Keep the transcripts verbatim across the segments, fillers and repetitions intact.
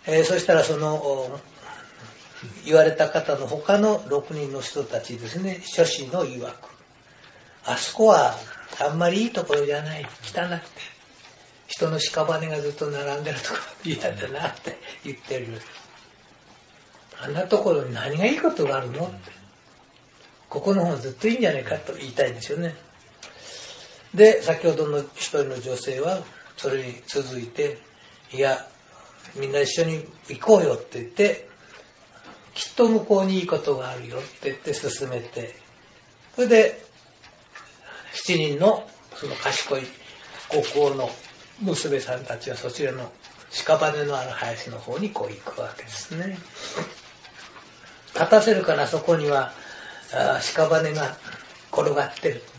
えー、そしたらその言われた方の他のろくにんの人たちですね、諸子の曰く、あそこはあんまりいいところじゃない、汚くて人の屍がずっと並んでるところ嫌だなって言ってる。あんなところに何がいいことがあるのって、ここの方がずっといいんじゃないかと言いたいんですよね。で、先ほどの一人の女性はそれに続いて、いやみんな一緒に行こうよって言って、きっと向こうにいいことがあるよって言って進めて、それでしちにんのその賢い国王の娘さんたちはそちらの屍のある林の方にこう行くわけですね。立たせるかな、そこにはあ屍が転がってる、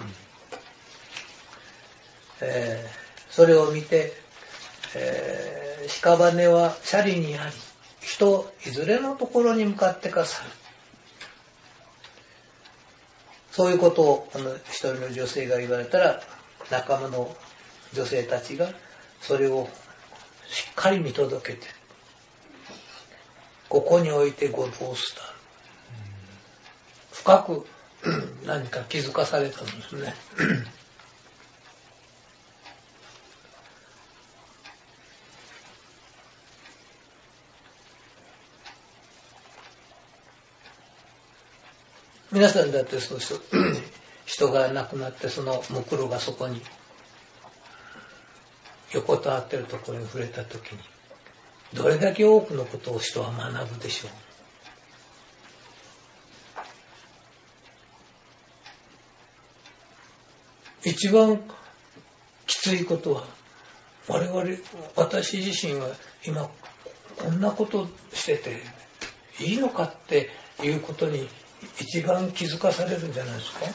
えー、それを見て、えー、屍はシャリにあり、人いずれのところに向かってか去る。そういうことをあの一人の女性が言われたら、仲間の女性たちがそれをしっかり見届けて、ここにおいてご同すたる、深く何か気づかされたんですね。皆さんだってそうそう人が亡くなってそのムクロがそこに横たわってるところに触れた時にどれだけ多くのことを人は学ぶでしょう。一番きついことは、我々私自身は今こんなことしてていいのかっていうことに一番気づかされるんじゃないですか。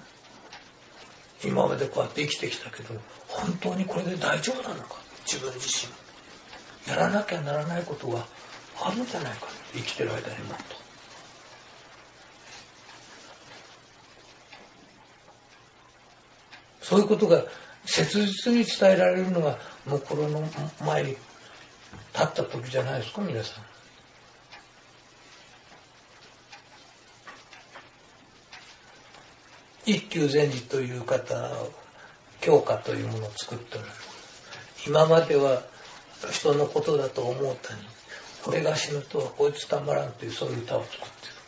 今までこうやって生きてきたけど、本当にこれで大丈夫なのか、自分自身やらなきゃならないことがあるんじゃないか、生きてる間にもっと。そういうことが切実に伝えられるのがもうこの前に立った時じゃないですか、皆さん。一休禅師という方、教科というものを作っておられる。今までは人のことだと思うたに、俺が死ぬとはこいつたまらんという、そういう歌を作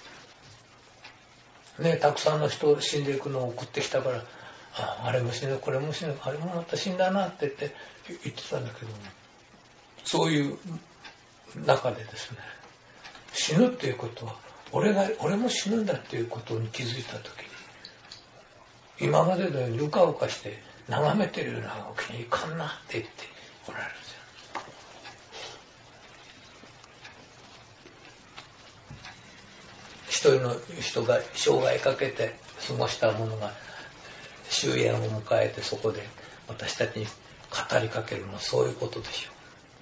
ってる。ね、たくさんの人死んでいくのを送ってきたから、あ, あれも死ぬ、これも死ぬ、あれもまた死んだなって言って言ってたんだけど、そういう中でですね、死ぬっていうことは、俺が、俺も死ぬんだっていうことに気づいたときに、今までのようにうかうかして眺めてるようなわけにいかんなって言っておられるんですよ。一人の人が生涯かけて過ごしたものが終焉を迎えて、そこで私たちに語りかけるのはそういうことでしょ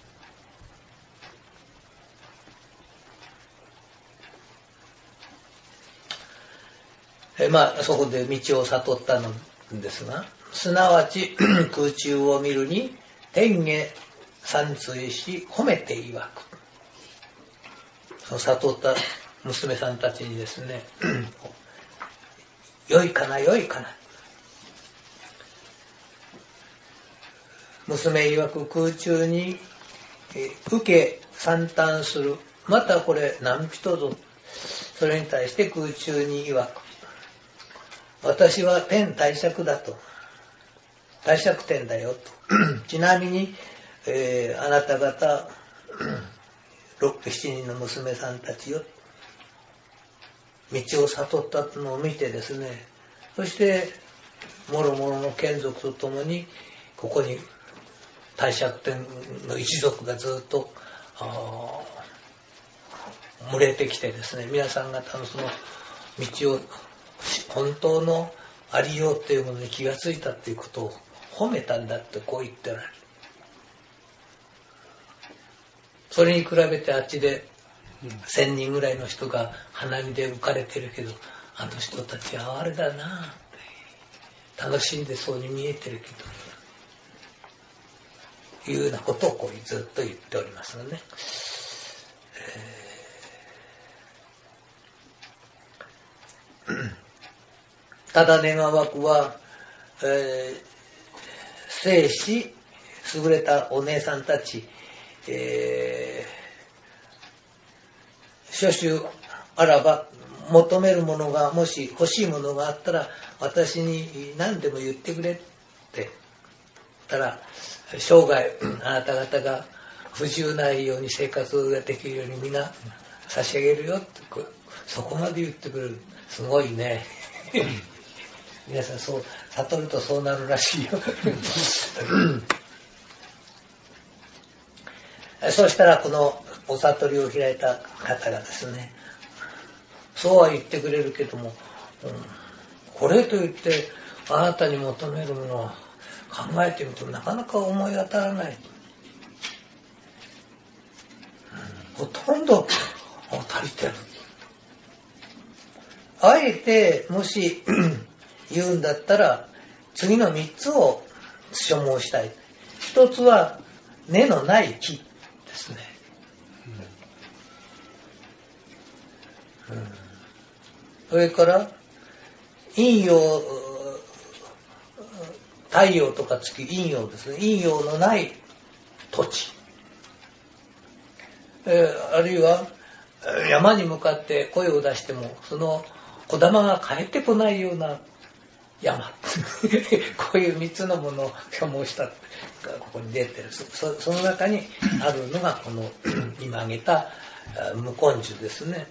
う。えまあそこで道を悟ったのですが、すなわち空中を見るに天下三対し褒めて曰く。その悟った娘さんたちにですね良いかな良いかな、娘曰く空中に受け惨憺する。またこれ何人ぞ。それに対して空中に曰く、私は天帝釈だと、帝釈天だよとちなみに、えー、あなた方ろく、しちにんの娘さんたちよ、道を悟ったのを見てですね、そしてもろもろの眷属とともにここに帝釈天の一族がずっと群れてきてですね、皆さん方のその道を本当のありようというものに気がついたということを褒めたんだってこう言っておられる。それに比べてあっちで千人ぐらいの人が花見で浮かれてるけど、あの人たちはあれだなって楽しんでそうに見えてるけど、いうようなことをこうずっと言っておりますのね。 えー、ただ願わくは、えー、生死優れたお姉さんたち、えー、諸種あらば求めるものがもし欲しいものがあったら私に何でも言ってくれって言ったら生涯あなた方が不自由ないように生活ができるように皆差し上げるよってそこまで言ってくれる。すごいね。皆さんそう悟るとそうなるらしいよ。そうしたらこのお悟りを開いた方がですね、そうは言ってくれるけども、うん、これといってあなたに求めるものを考えてみるとなかなか思い当たらない、うん、ほとんど足りてる。あえてもし言うんだったら次のみっつを所望したい。一つは根のない木ですね、うんうん、それから陰陽、太陽とか月、陰陽ですね、陰陽のない土地、えー、あるいは山に向かって声を出してもその小玉が返ってこないような山こういうみっつのものを所望したがここに出てる。 そ, その中にあるのがこの今挙げた無根樹ですね。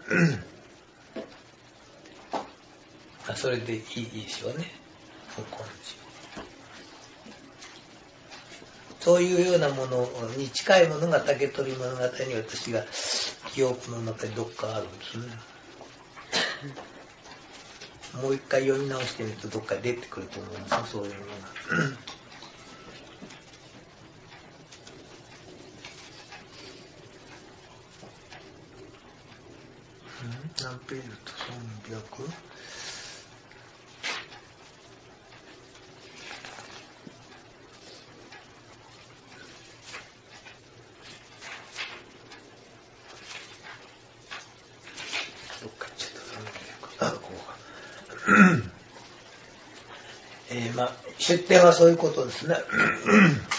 それでいいでしょうね、無根樹。そういうようなものに近いものが竹取物語に私が記憶の中にどっかあるんですね。もう一回読み直してみるとどっか出てくると思います、そういうのが。何ページとさんびゃく？どっか行っちゃった。あ、こうか。えー、まあ出典はそういうことですね。